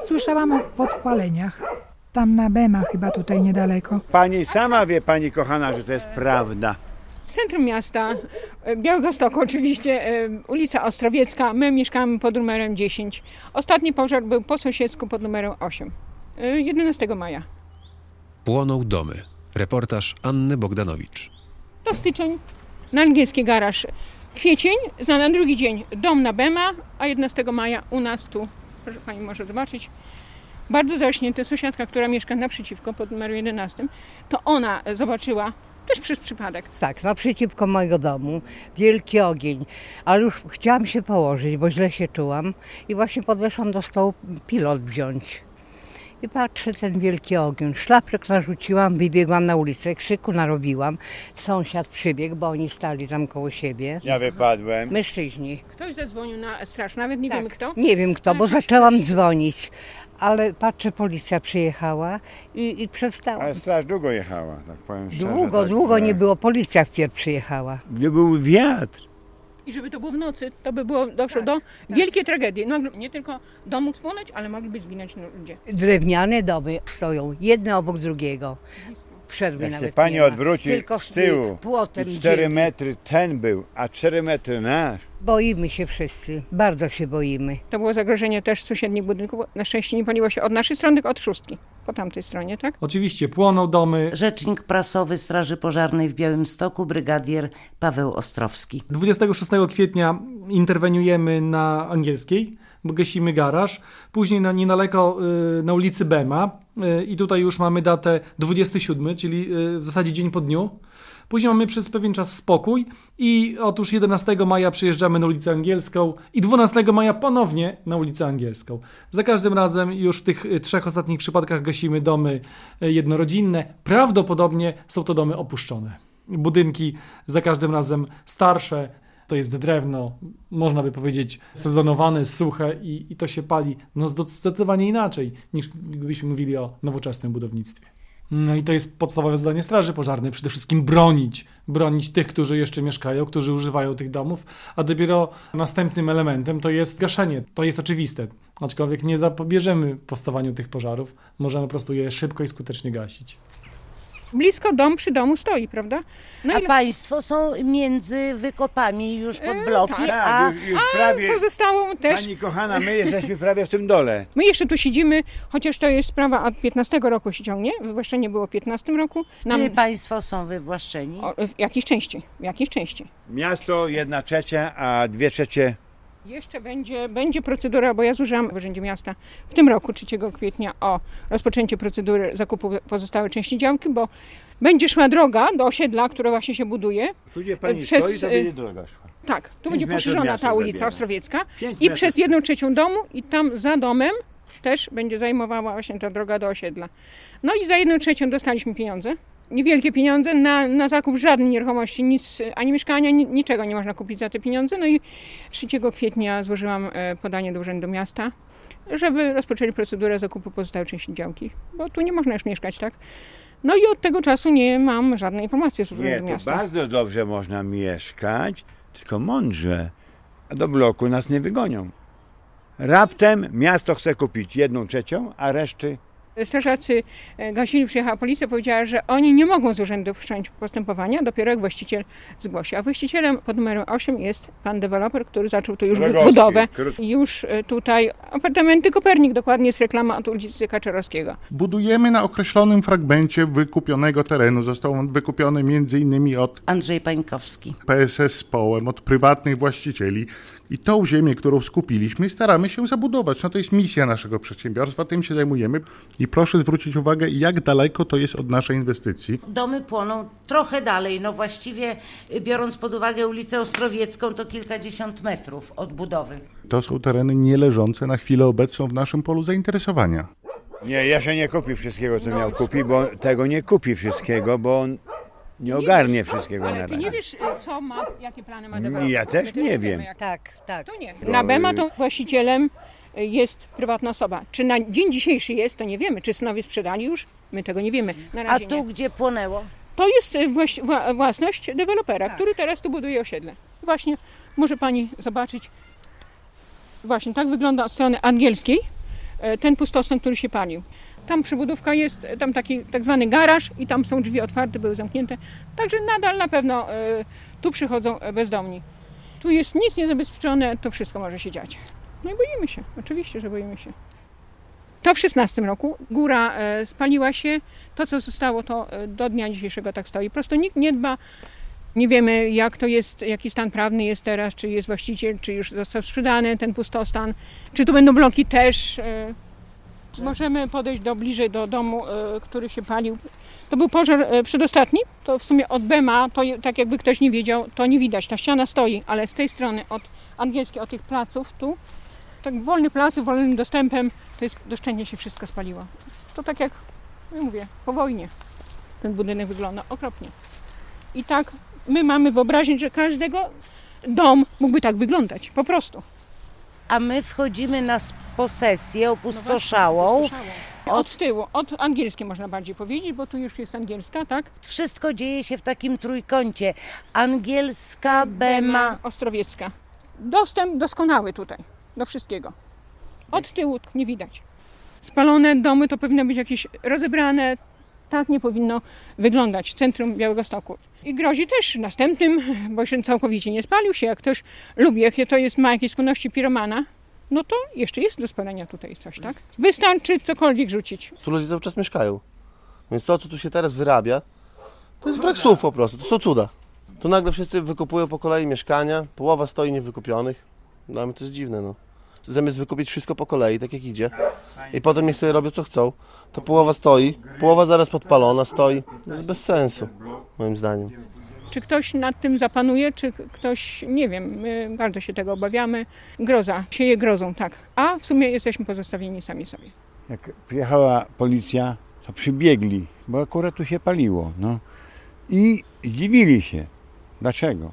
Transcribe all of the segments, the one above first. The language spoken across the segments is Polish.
Słyszałam o podpaleniach. Tam na Bema chyba tutaj niedaleko. Pani sama wie, pani kochana, że to jest prawda. W centrum miasta, Białegostoku oczywiście, ulica Ostrowiecka, my mieszkamy pod numerem 10. Ostatni pożar był po sąsiedzku pod numerem 8, 11 maja. Płoną domy. Reportaż Anny Bogdanowicz. To styczeń, na angielski garaż kwiecień, na drugi dzień dom na Bema, a 11 maja u nas tu, proszę pani może zobaczyć, bardzo zarośnięty, sąsiadka, która mieszka naprzeciwko pod numerem 11, to ona zobaczyła też przez przypadek. Tak, naprzeciwko mojego domu, wielki ogień, ale już chciałam się położyć, bo źle się czułam i właśnie podeszłam do stołu pilot wziąć. I patrzę, ten wielki ogień, szlafrok narzuciłam, wybiegłam na ulicę, krzyku narobiłam. Sąsiad przybiegł, bo oni stali tam koło siebie. Ja wypadłem. Mężczyźni. Ktoś zadzwonił na straż, nawet nie wiemy kto. Nie wiem kto, bo zaczęłam dzwonić. Ale patrzę, policja przyjechała i przestała. Ale straż długo jechała, tak powiem szczerze. Długo nie było, policja wpierw przyjechała. Gdzie był wiatr. I żeby to było w nocy, to by było doszło do wielkiej tragedii. Nie tylko domów spłonąć, ale mogliby zginąć ludzie. Drewniane domy stoją, jedne obok drugiego. Przerwy Jak nawet się pani nie ma. odwróci Tylko z tyłu, płotem i 4 ziemi. metry ten był, a 4 metry nasz. Boimy się wszyscy, bardzo się boimy. To było zagrożenie też sąsiednich budynków. Na szczęście nie paliło się od naszej strony, tylko od szóstki. Po tamtej stronie, tak? Oczywiście płoną domy. Rzecznik prasowy Straży Pożarnej w Białymstoku, brygadier Paweł Ostrowski. 26 kwietnia interweniujemy na Angielskiej, bo gasimy garaż. Później niedaleko na ulicy Bema i tutaj już mamy datę 27, czyli w zasadzie dzień po dniu. Później mamy przez pewien czas spokój i otóż 11 maja przyjeżdżamy na ulicę Angielską i 12 maja ponownie na ulicę Angielską. Za każdym razem już w tych 3 ostatnich przypadkach gasimy domy jednorodzinne. Prawdopodobnie są to domy opuszczone. Budynki za każdym razem starsze, to jest drewno, można by powiedzieć sezonowane, suche i to się pali zdecydowanie inaczej niż gdybyśmy mówili o nowoczesnym budownictwie. No i to jest podstawowe zadanie Straży Pożarnej, przede wszystkim bronić tych, którzy jeszcze mieszkają, którzy używają tych domów, a dopiero następnym elementem to jest gaszenie. To jest oczywiste, aczkolwiek nie zapobierzemy powstawaniu tych pożarów, możemy po prostu je szybko i skutecznie gasić. Blisko dom przy domu stoi, prawda? No A państwo są między wykopami już pod bloki, tak. Już prawie, pozostałą też. pani kochana, my jesteśmy prawie w tym dole. My jeszcze tu siedzimy, chociaż to jest sprawa od 15 roku się ciągnie, wywłaszczenie było w 15 roku. Czyli państwo są wywłaszczeni? W jakiejś części. Miasto 1/3, a 2/3. Jeszcze będzie procedura, bo ja złożyłam w Urzędzie Miasta w tym roku, 3 kwietnia, o rozpoczęcie procedury zakupu pozostałej części działki, bo będzie szła droga do osiedla, które właśnie się buduje. Tu gdzie pani stoi, to będzie droga szła. Tak, tu 5 będzie metrów poszerzona miasto ta ulica zabiera. Ostrowiecka 5 i metrów. przez 1/3 domu i tam za domem też będzie zajmowała właśnie ta droga do osiedla. No i za 1/3 dostaliśmy pieniądze. Niewielkie pieniądze na zakup żadnej nieruchomości, nic, ani mieszkania, niczego nie można kupić za te pieniądze. No i 3 kwietnia złożyłam podanie do Urzędu Miasta, żeby rozpoczęli procedurę zakupu pozostałej części działki, bo tu nie można już mieszkać, tak? No i od tego czasu nie mam żadnej informacji z Urzędu Nie, tu Miasta. bardzo dobrze można mieszkać, tylko mądrze. A do bloku nas nie wygonią. Raptem miasto chce kupić 1/3, a reszty... Strażacy gasili, przyjechała policja, powiedziała, że oni nie mogą z urzędów wszcząć postępowania, dopiero jak właściciel zgłosi. A właścicielem pod numerem 8 jest pan deweloper, który zaczął tu już Rogowski, budowę. Już tutaj apartamenty Kopernik, dokładnie jest reklama od ulicy Kaczorowskiego. Budujemy na określonym fragmencie wykupionego terenu. Został on wykupiony m.in. od Andrzej Pańkowski. PSS z Połem, od prywatnych właścicieli. I tą ziemię, którą skupiliśmy, staramy się zabudować. No to jest misja naszego przedsiębiorstwa, tym się zajmujemy. I proszę zwrócić uwagę, jak daleko to jest od naszej inwestycji. Domy płoną trochę dalej, no właściwie biorąc pod uwagę ulicę Ostrowiecką, to kilkadziesiąt metrów od budowy. To są tereny nie leżące na chwilę obecną w naszym polu zainteresowania. Nie, jeszcze nie kupi wszystkiego, co miał kupić, bo tego nie kupi wszystkiego, bo on nie ogarnie wszystkiego na Ale razie. ty nie wiesz, co ma, jakie plany ma deweloper. Ja też nie wiem. Tak. To nie. Na Bema to właścicielem jest prywatna osoba. Czy na dzień dzisiejszy jest, to nie wiemy. Czy synowie sprzedali już? My tego nie wiemy. Na A razie tu nie. gdzie płonęło? To jest własność dewelopera, który teraz tu buduje osiedle. Właśnie, może pani zobaczyć. Właśnie tak wygląda od strony angielskiej. ten pustostan, który się palił. Tam przybudówka jest, tam taki tak zwany garaż i tam są drzwi otwarte, były zamknięte. Także nadal na pewno tu przychodzą bezdomni. Tu jest nic niezabezpieczone, to wszystko może się dziać. No i boimy się, oczywiście, że boimy się. To w 16 roku góra spaliła się, to co zostało to do dnia dzisiejszego tak stoi. Po prostu nikt nie dba, nie wiemy jak to jest, jaki stan prawny jest teraz, czy jest właściciel, czy już został sprzedany ten pustostan, czy tu będą bloki też. Możemy podejść bliżej do domu, który się palił. To był pożar przedostatni, to w sumie od Bema, to tak jakby ktoś nie wiedział, to nie widać, ta ściana stoi, ale z tej strony od Angielskiej, od tych placów tu, tak wolny plac, wolnym dostępem, to jest doszczętnie się wszystko spaliło. To tak jak, ja mówię, po wojnie ten budynek wygląda okropnie. I tak my mamy wyobraźnię, że każdego dom mógłby tak wyglądać, po prostu. A my wchodzimy na posesję opustoszałą. Od tyłu, od Angielskiej można bardziej powiedzieć, bo tu już jest Angielska, tak? Wszystko dzieje się w takim trójkącie. Angielska, Bema, Ostrowiecka. Dostęp doskonały tutaj, do wszystkiego. Od tyłu nie widać. Spalone domy to powinno być jakieś rozebrane, tak nie powinno wyglądać centrum Białegostoku. I grozi też następnym, bo jeszcze całkowicie nie spalił się, jak ktoś lubi, jak to jest, ma jakieś skłonności piromana, no to jeszcze jest do spalenia tutaj coś, tak? Wystarczy cokolwiek rzucić. Tu ludzie cały czas mieszkają, więc to, co tu się teraz wyrabia, to jest brak słów po prostu, to są cuda. Tu nagle wszyscy wykupują po kolei mieszkania, połowa stoi niewykupionych. Dla mnie to jest dziwne, no. Zamiast wykupić wszystko po kolei, tak jak idzie, i potem niech sobie robią co chcą, to połowa stoi, połowa zaraz podpalona stoi. To jest bez sensu, moim zdaniem. Czy ktoś nad tym zapanuje, czy ktoś, nie wiem, my bardzo się tego obawiamy. Groza, sieje grozą, tak. A w sumie jesteśmy pozostawieni sami sobie. Jak przyjechała policja, to przybiegli, bo akurat tu się paliło, no. I dziwili się. Dlaczego?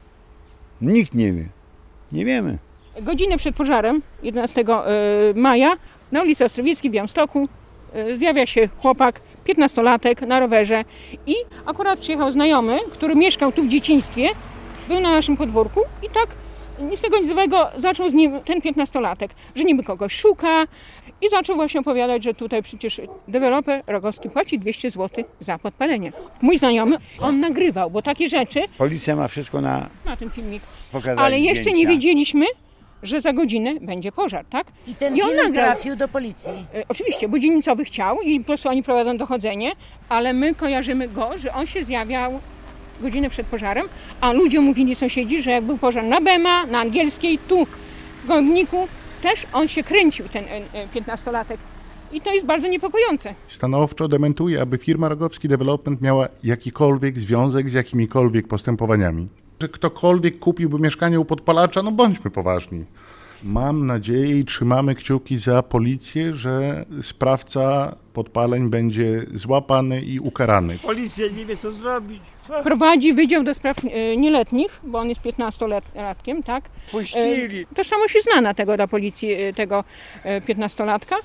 Nikt nie wie. Nie wiemy. Godzinę przed pożarem, 11 maja, na ulicy Ostrowieckiej w Białymstoku zjawia się chłopak, 15-latek na rowerze i akurat przyjechał znajomy, który mieszkał tu w dzieciństwie, był na naszym podwórku i tak nic z tego nic złego zaczął z nim ten 15-latek, że niby kogoś szuka i zaczął właśnie opowiadać, że tutaj przecież deweloper Rogowski płaci 200 zł za podpalenie. Mój znajomy, on nagrywał, bo takie rzeczy... Policja ma wszystko na ten filmik. Pokazali Ale jeszcze zdjęcia. nie wiedzieliśmy, że za godzinę będzie pożar, tak? I ten on film nagrał. trafił do policji. Oczywiście, bo dzielnicowy chciał i po prostu oni prowadzą dochodzenie, ale my kojarzymy go, że on się zjawiał godzinę przed pożarem, a ludzie mówili, sąsiedzi, że jak był pożar na Bema, na Angielskiej, tu w Gołębniku, też on się kręcił, ten 15-latek. I to jest bardzo niepokojące. Stanowczo dementuje, aby firma Rogowski Development miała jakikolwiek związek z jakimikolwiek postępowaniami. Że ktokolwiek kupiłby mieszkanie u podpalacza, no bądźmy poważni. Mam nadzieję i trzymamy kciuki za policję, że sprawca podpaleń będzie złapany i ukarany. Policja nie wie, co zrobić. Prowadzi Wydział do Spraw Nieletnich, bo on jest 15-latkiem, tak? Puścili. Tożsamość jest znana tego do policji, tego 15-latka.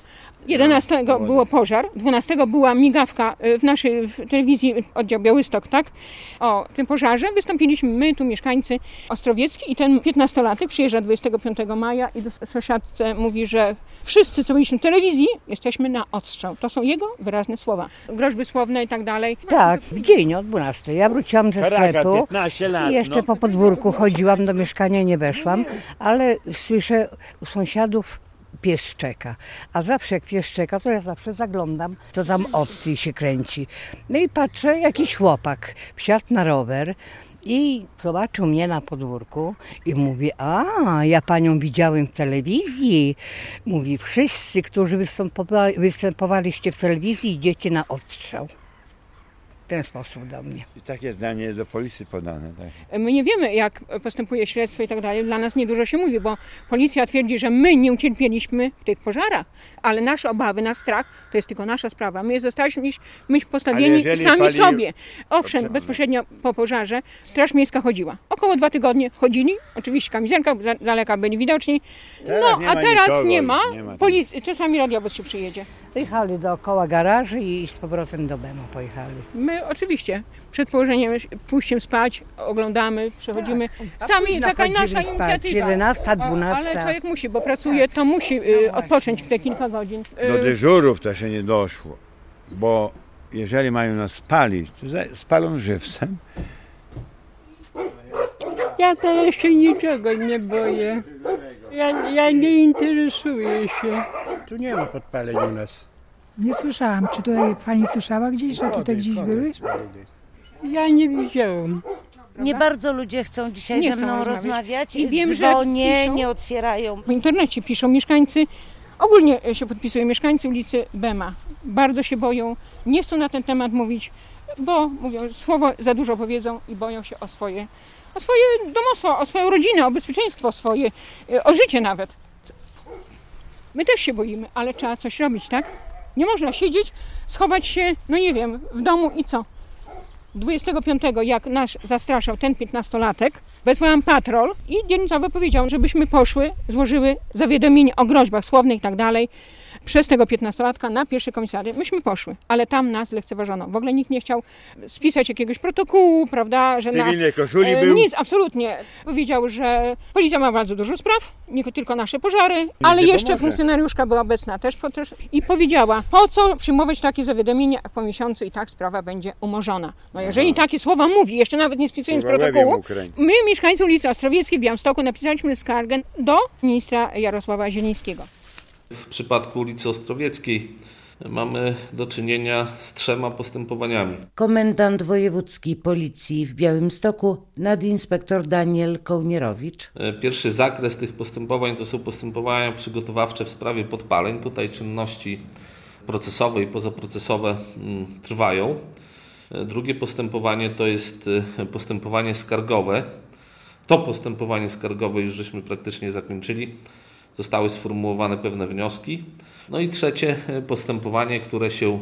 11 było pożar, 12 była migawka w telewizji oddział Białystok, tak? O tym pożarze wystąpiliśmy my, tu mieszkańcy Ostrowiecki i ten 15-latek przyjeżdża 25 maja i do sąsiadce mówi, że wszyscy, co byliśmy w telewizji, jesteśmy na odstrzał. To są jego wyraźne słowa. Groźby słowne i tak dalej. Tak, w dzień o 12. Ja wróciłam ze sklepu 15 lat, i jeszcze po podwórku chodziłam do mieszkania, nie weszłam, ale słyszę u sąsiadów pies szczeka. A zawsze jak pies szczeka, to ja zawsze zaglądam, co tam obcy się kręci. No i patrzę, jakiś chłopak wsiadł na rower i zobaczył mnie na podwórku i mówi, a ja panią widziałem w telewizji. Mówi, wszyscy, którzy występowaliście w telewizji, idziecie na odstrzał. W ten sposób do mnie. I takie zdanie jest do policji podane. Tak? My nie wiemy, jak postępuje śledztwo i tak dalej. Dla nas niedużo się mówi, bo policja twierdzi, że my nie ucierpieliśmy w tych pożarach, ale nasze obawy, nasz strach to jest tylko nasza sprawa. My zostaliśmy postawieni sami sobie. Owszem, bezpośrednio po pożarze Straż Miejska chodziła. Około 2 tygodnie chodzili, oczywiście kamizelka, z daleka byli widoczni. Teraz a teraz nie ma. Nie ma Policja, czasami radiowóz się przyjedzie. Jechali dookoła garaży i z powrotem do Bema pojechali. My oczywiście przed położeniem, pójściem spać, oglądamy, przechodzimy. Sami taka nasza inicjatywa. 11, 12. Ale człowiek musi, bo pracuje, to musi odpocząć te kilka godzin. Do dyżurów to się nie doszło, bo jeżeli mają nas spalić, to spalą żywcem. Ja teraz się niczego nie boję. Ja nie interesuję się. Tu nie ma podpaleń u nas. Nie słyszałam. Czy tutaj pani słyszała gdzieś, że tutaj gdzieś były? Ja nie widziałam. Nie bardzo ludzie chcą dzisiaj Nie ze mną chcą rozmawiać. I wiem, że dzwonię, piszą. nie otwierają. W internecie piszą mieszkańcy, ogólnie się podpisują mieszkańcy ulicy Bema. Bardzo się boją, nie chcą na ten temat mówić, bo mówią, słowo za dużo powiedzą i boją się o swoje domostwo, o swoją rodzinę, o bezpieczeństwo swoje, o życie nawet. My też się boimy, ale trzeba coś robić, tak? Nie można siedzieć, schować się, no nie wiem, w domu i co? 25, jak nas zastraszał ten 15-latek, wezwałam patrol i dzielnicowy powiedział, żebyśmy poszły, złożyły zawiadomienie o groźbach słownych i tak dalej przez tego 15-latka na pierwszy komisariat. Myśmy poszły, ale tam nas lekceważono. W ogóle nikt nie chciał spisać jakiegoś protokołu, prawda? Że Cywilnej koszuli był. Nic, absolutnie. Powiedział, że policja ma bardzo dużo spraw, nie tylko nasze pożary, ale jeszcze pomoże. funkcjonariuszka była obecna też i powiedziała, po co przyjmować takie zawiadomienie, jak po miesiącu i tak sprawa będzie umorzona. No jeżeli takie słowa mówi, jeszcze nawet nie spisując protokołu, my, mieszkańcy ulicy Ostrowieckiej w Białymstoku, napisaliśmy skargę do ministra Jarosława Zielińskiego. W przypadku ulicy Ostrowieckiej mamy do czynienia z 3 postępowaniami. Komendant wojewódzki policji w Białymstoku, nadinspektor Daniel Kołnierowicz. Pierwszy zakres tych postępowań to są postępowania przygotowawcze w sprawie podpaleń. Tutaj czynności procesowe i pozaprocesowe trwają. Drugie postępowanie to jest postępowanie skargowe. To postępowanie skargowe już żeśmy praktycznie zakończyli. Zostały sformułowane pewne wnioski. No i trzecie postępowanie, które się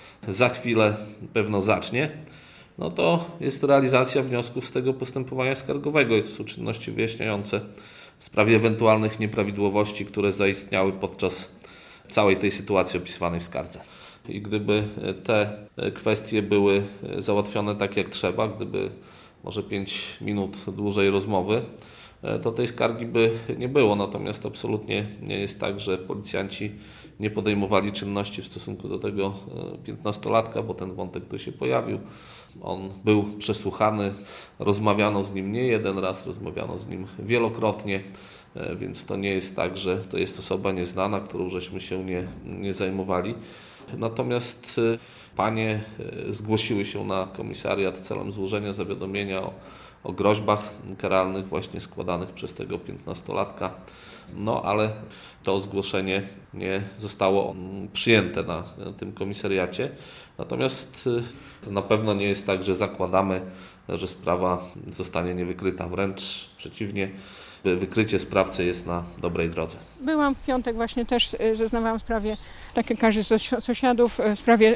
za chwilę pewno zacznie, no to jest realizacja wniosków z tego postępowania skargowego. To są czynności wyjaśniające w sprawie ewentualnych nieprawidłowości, które zaistniały podczas całej tej sytuacji opisywanej w skardze. I gdyby te kwestie były załatwione tak jak trzeba, gdyby może 5 minut dłużej rozmowy, to tej skargi by nie było. Natomiast absolutnie nie jest tak, że policjanci nie podejmowali czynności w stosunku do tego 15-latka, bo ten wątek tu się pojawił. On był przesłuchany, rozmawiano z nim nie jeden raz, rozmawiano z nim wielokrotnie, więc to nie jest tak, że to jest osoba nieznana, którą żeśmy się nie zajmowali. Natomiast panie zgłosiły się na komisariat celem złożenia zawiadomienia o groźbach karalnych właśnie składanych przez tego 15-latka. No ale to zgłoszenie nie zostało przyjęte na tym komisariacie. Natomiast na pewno nie jest tak, że zakładamy, że sprawa zostanie niewykryta. Wręcz przeciwnie, wykrycie sprawcy jest na dobrej drodze. Byłam w piątek właśnie też, zeznawałam w sprawie, tak jak każdy z sąsiadów, w sprawie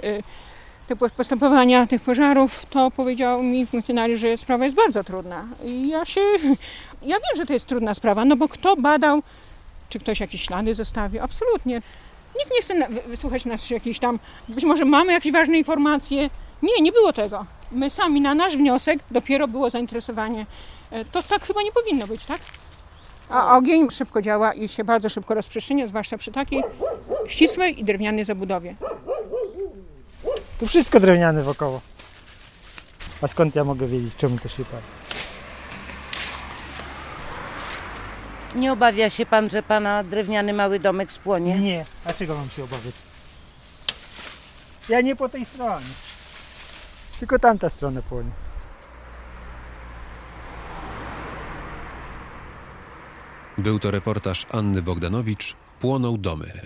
postępowania tych pożarów, to powiedział mi funkcjonariusz, że sprawa jest bardzo trudna. I ja wiem, że to jest trudna sprawa, no bo kto badał, czy ktoś jakieś ślady zostawił? Absolutnie. Nikt nie chce wysłuchać nas jakieś tam, być może mamy jakieś ważne informacje. Nie było tego. My sami na nasz wniosek dopiero było zainteresowanie. To tak chyba nie powinno być, tak? A ogień szybko działa i się bardzo szybko rozprzestrzenia, zwłaszcza przy takiej ścisłej i drewnianej zabudowie. Tu wszystko drewniane wokoło. A skąd ja mogę wiedzieć, czemu to się pali? Nie obawia się pan, że pana drewniany mały domek spłonie? Nie. A czego mam się obawiać? Ja nie po tej stronie. Tylko tamta strona płonie. Był to reportaż Anny Bogdanowicz. Płoną domy.